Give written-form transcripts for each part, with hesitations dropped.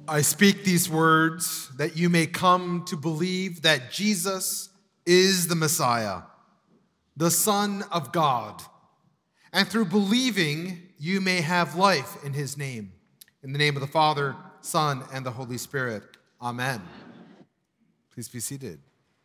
I speak these words that you may come to believe that Jesus is the Messiah, the Son of God, and through believing you may have life in his name. In the name of the Father, Son, and the Holy Spirit. Amen. Please be seated.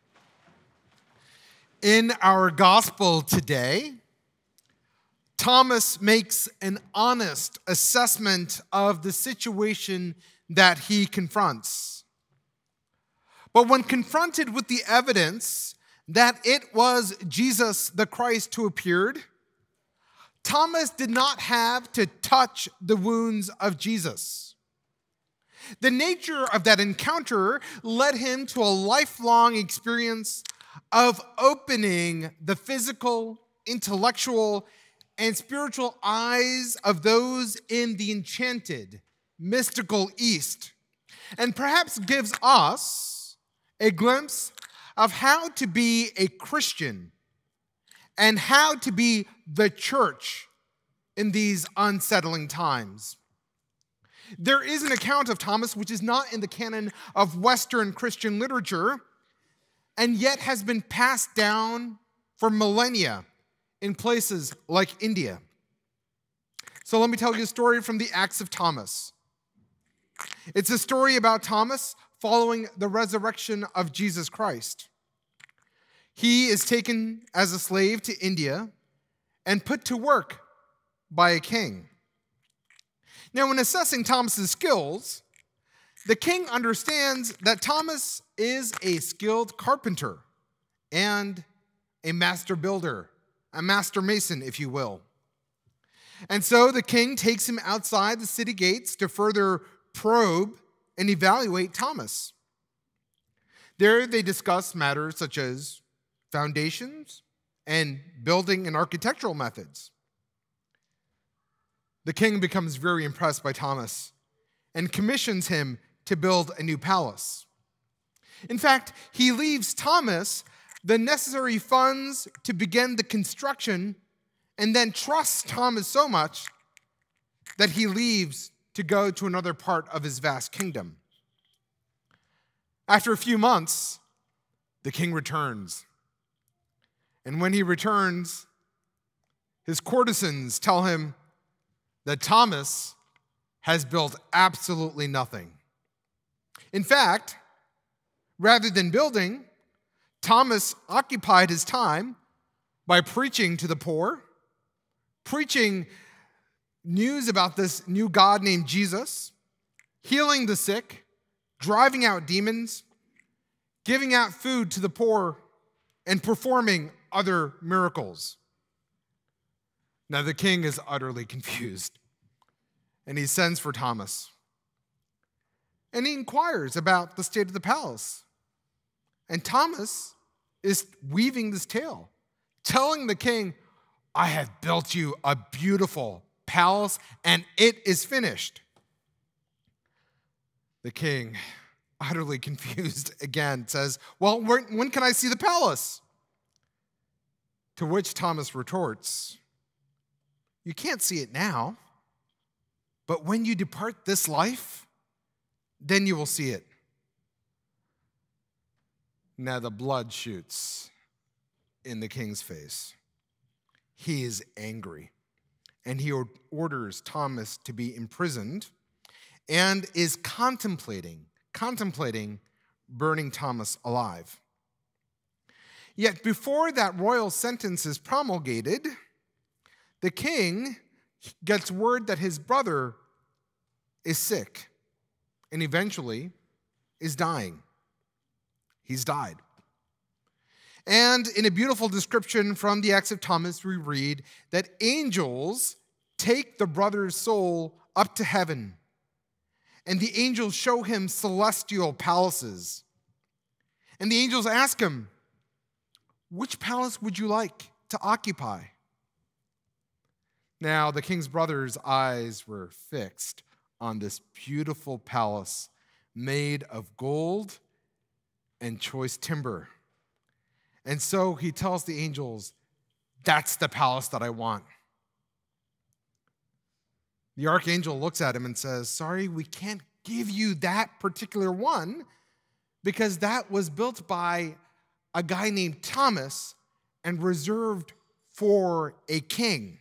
In our gospel today, Thomas makes an honest assessment of the situation that he confronts. But when confronted with the evidence that it was Jesus the Christ who appeared, Thomas did not have to touch the wounds of Jesus. The nature of that encounter led him to a lifelong experience of opening the physical, intellectual, and spiritual eyes of those in the enchanted, mystical East, and perhaps gives us a glimpse of how to be a Christian and how to be the church in these unsettling times. There is an account of Thomas which is not in the canon of Western Christian literature and yet has been passed down for millennia in places like India. So let me tell you a story from the Acts of Thomas. It's a story about Thomas following the resurrection of Jesus Christ. He is taken as a slave to India and put to work by a king. Now, when assessing Thomas's skills, the king understands that Thomas is a skilled carpenter and a master builder, a master mason, if you will. And so the king takes him outside the city gates to further probe and evaluate Thomas. There they discuss matters such as foundations and building and architectural methods. The king becomes very impressed by Thomas and commissions him to build a new palace. In fact, he leaves Thomas the necessary funds to begin the construction and then trusts Thomas so much that he leaves to go to another part of his vast kingdom. After a few months, the king returns. And when he returns, his courtesans tell him that Thomas has built absolutely nothing. In fact, rather than building, Thomas occupied his time by preaching to the poor, preaching news about this new God named Jesus, healing the sick, driving out demons, giving out food to the poor, and performing other miracles. Now the king is utterly confused, and he sends for Thomas. And he inquires about the state of the palace. And Thomas is weaving this tale, telling the king, I have built you a beautiful palace, and it is finished. The king, utterly confused again, says, well, when can I see the palace? To which Thomas retorts, you can't see it now, but when you depart this life, then you will see it. Now the blood shoots in the king's face. He is angry, and he orders Thomas to be imprisoned and is contemplating burning Thomas alive. Yet before that royal sentence is promulgated, the king gets word that his brother is sick and eventually is dying. He's died. And in a beautiful description from the Acts of Thomas, we read that angels take the brother's soul up to heaven, and the angels show him celestial palaces. And the angels ask him, which palace would you like to occupy? Now, the king's brother's eyes were fixed on this beautiful palace made of gold and choice timber. And so he tells the angels, that's the palace that I want. The archangel looks at him and says, sorry, we can't give you that particular one because that was built by a guy named Thomas and reserved for a king.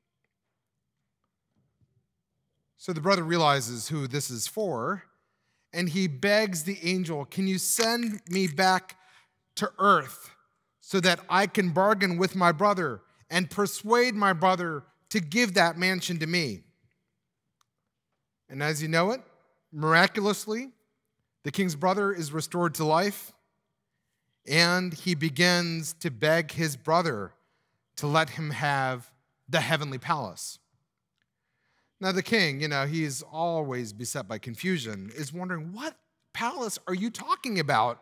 So the brother realizes who this is for, and he begs the angel, can you send me back to earth so that I can bargain with my brother and persuade my brother to give that mansion to me? And as you know it, miraculously, the king's brother is restored to life, and he begins to beg his brother to let him have the heavenly palace. Now the king, he's always beset by confusion, is wondering, what palace are you talking about?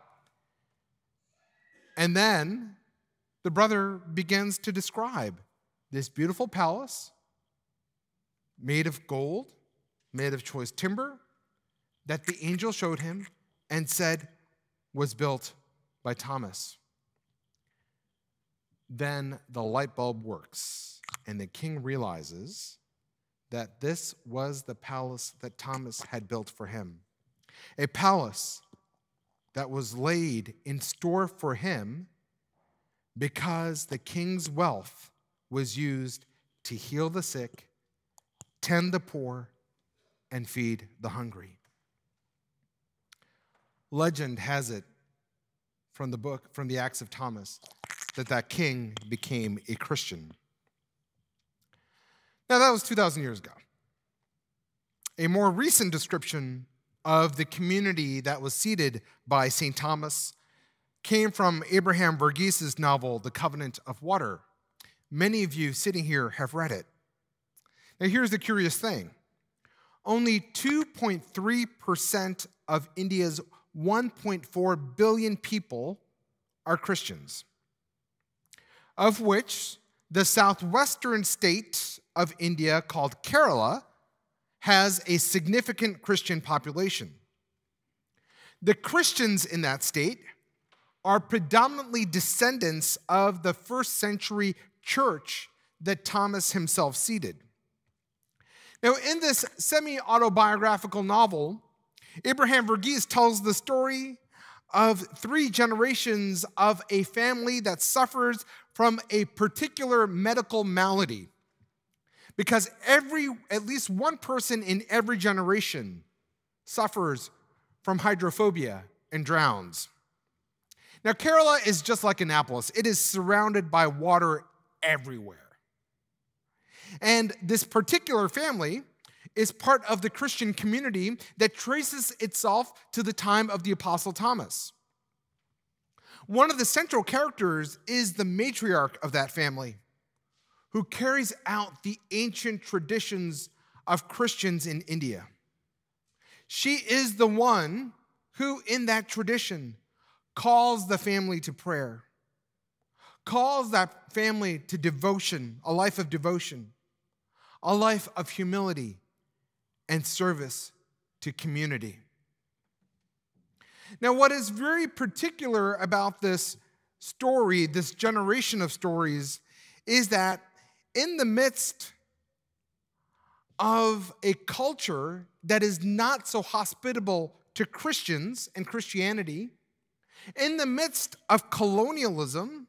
And then the brother begins to describe this beautiful palace made of gold, made of choice timber, that the angel showed him and said was built by Thomas. Then the light bulb works, and the king realizes that this was the palace that Thomas had built for him. A palace that was laid in store for him because the king's wealth was used to heal the sick, tend the poor, and feed the hungry. Legend has it from the Acts of Thomas, that king became a Christian. Now, that was 2,000 years ago. A more recent description of the community that was seeded by St. Thomas came from Abraham Verghese' novel, The Covenant of Water. Many of you sitting here have read it. Now, here's the curious thing. Only 2.3% of India's 1.4 billion people are Christians, of which the southwestern state of India, called Kerala, has a significant Christian population. The Christians in that state are predominantly descendants of the first century church that Thomas himself seeded. Now, in this semi-autobiographical novel, Abraham Verghese tells the story of 3 generations of a family that suffers from a particular medical malady. Because at least one person in every generation suffers from hydrophobia and drowns. Now, Kerala is just like Annapolis. It is surrounded by water everywhere. And this particular family is part of the Christian community that traces itself to the time of the Apostle Thomas. One of the central characters is the matriarch of that family, who carries out the ancient traditions of Christians in India. She is the one who, in that tradition, calls the family to prayer, calls that family to devotion, a life of devotion, a life of humility and service to community. Now, what is very particular about this story, this generation of stories, is that in the midst of a culture that is not so hospitable to Christians and Christianity, in the midst of colonialism,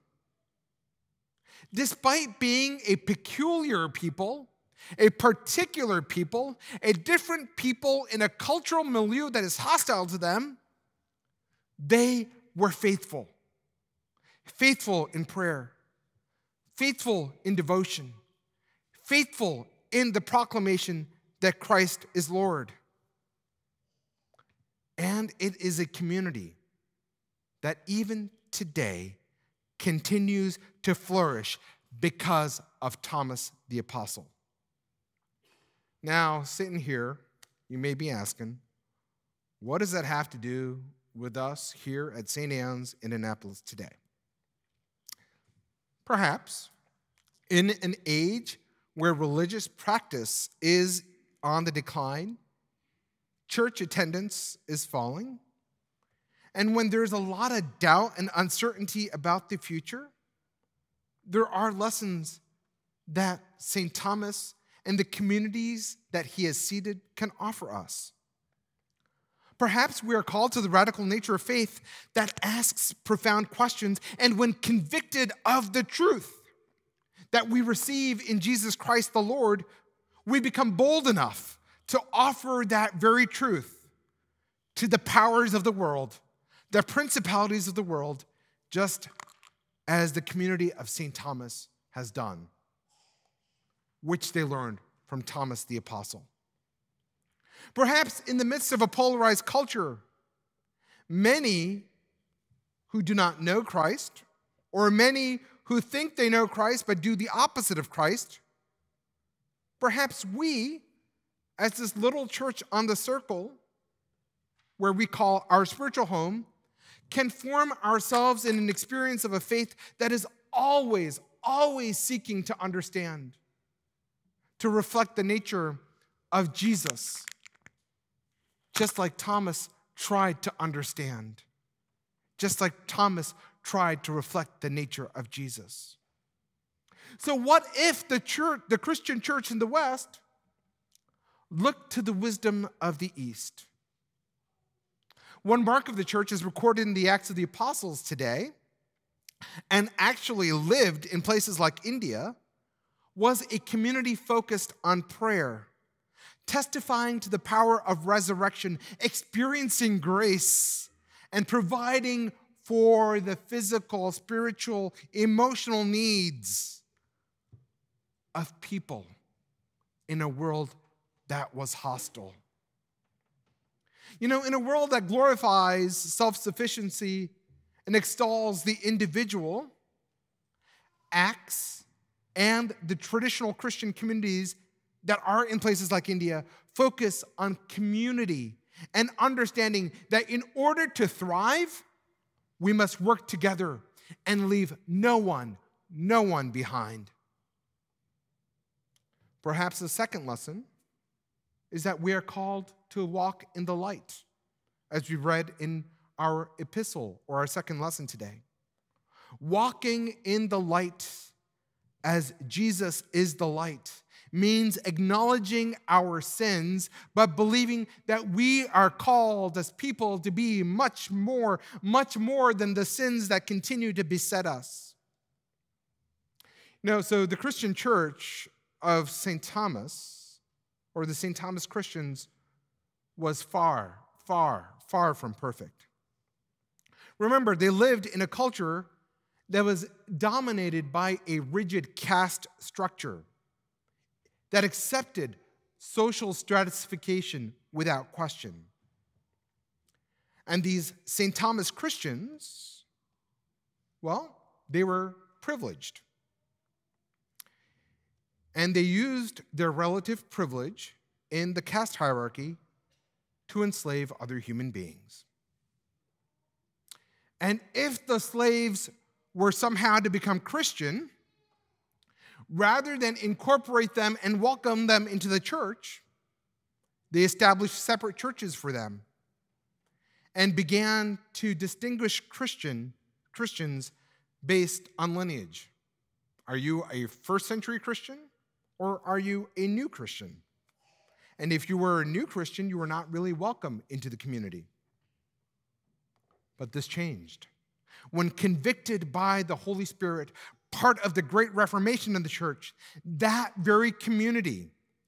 despite being a peculiar people, a particular people, a different people in a cultural milieu that is hostile to them, they were faithful. Faithful in prayer, faithful in devotion, faithful in the proclamation that Christ is Lord. And it is a community that even today continues to flourish because of Thomas the Apostle. Now, sitting here, you may be asking, what does that have to do with us here at St. Anne's in Annapolis today? Perhaps in an age where religious practice is on the decline, church attendance is falling, and when there's a lot of doubt and uncertainty about the future, there are lessons that St. Thomas and the communities that he has seeded can offer us. Perhaps we are called to the radical nature of faith that asks profound questions, and when convicted of the truth that we receive in Jesus Christ the Lord, we become bold enough to offer that very truth to the powers of the world, the principalities of the world, just as the community of St. Thomas has done, which they learned from Thomas the Apostle. Perhaps in the midst of a polarized culture, many who do not know Christ, or many who think they know Christ but do the opposite of Christ, perhaps we, as this little church on the circle, where we call our spiritual home, can form ourselves in an experience of a faith that is always, always seeking to understand, to reflect the nature of Jesus, just like Thomas tried to understand, just like Thomas tried to reflect the nature of Jesus. So what if the Christian church in the West looked to the wisdom of the East? One mark of the church is recorded in the Acts of the Apostles today, and actually lived in places like India, was a community focused on prayer, testifying to the power of resurrection, experiencing grace, and providing for the physical, spiritual, emotional needs of people in a world that was hostile. You know, in a world that glorifies self-sufficiency and extols the individual, Acts and the traditional Christian communities that are in places like India focus on community and understanding that in order to thrive, we must work together and leave no one behind. Perhaps the second lesson is that we are called to walk in the light, as we read in our epistle or our second lesson today. Walking in the light as Jesus is the light means acknowledging our sins, but believing that we are called as people to be much more than the sins that continue to beset us. So the Christian church of St. Thomas, or the St. Thomas Christians, was far from perfect. Remember, they lived in a culture that was dominated by a rigid caste structure that accepted social stratification without question. And these St. Thomas Christians, well, they were privileged. And they used their relative privilege in the caste hierarchy to enslave other human beings. And if the slaves were somehow to become Christian, rather than incorporate them and welcome them into the church, they established separate churches for them and began to distinguish Christians based on lineage. Are you a first century Christian or are you a new Christian? And if you were a new Christian, you were not really welcome into the community. But this changed. When convicted by the Holy Spirit, part of the Great Reformation in the church, that very community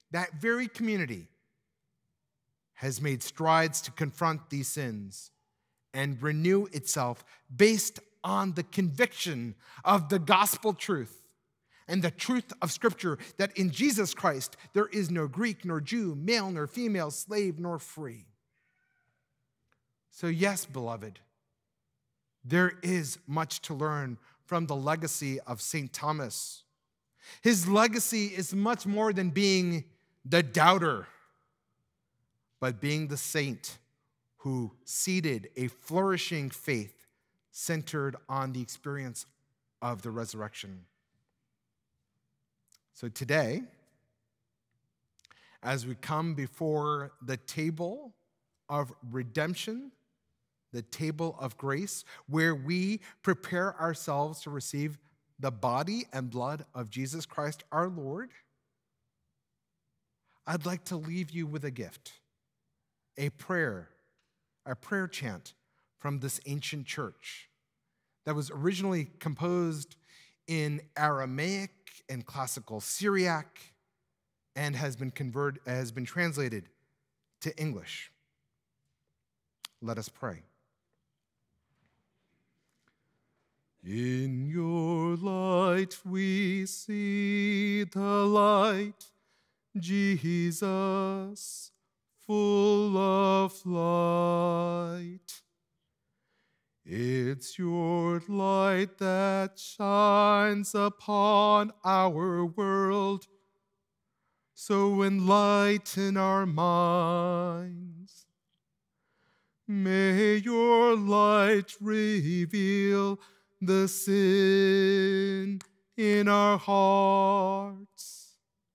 has made strides to confront these sins and renew itself based on the conviction of the gospel truth and the truth of Scripture that in Jesus Christ there is no Greek nor Jew, male nor female, slave nor free. So yes, beloved, there is much to learn from the legacy of St. Thomas. His legacy is much more than being the doubter, but being the saint who seeded a flourishing faith centered on the experience of the resurrection. So today, as we come before the table of redemption, the table of grace, where we prepare ourselves to receive the body and blood of Jesus Christ our Lord, I'd like to leave you with a gift, a prayer a prayer chant from this ancient church that was originally composed in Aramaic and classical Syriac and has been translated to English. Let us pray. In your light we see the light, Jesus, full of light. It's your light that shines upon our world, so enlighten our minds. May your light reveal the sin in our hearts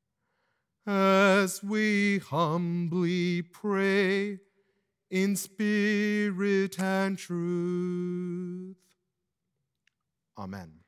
as we humbly pray in spirit and truth. Amen.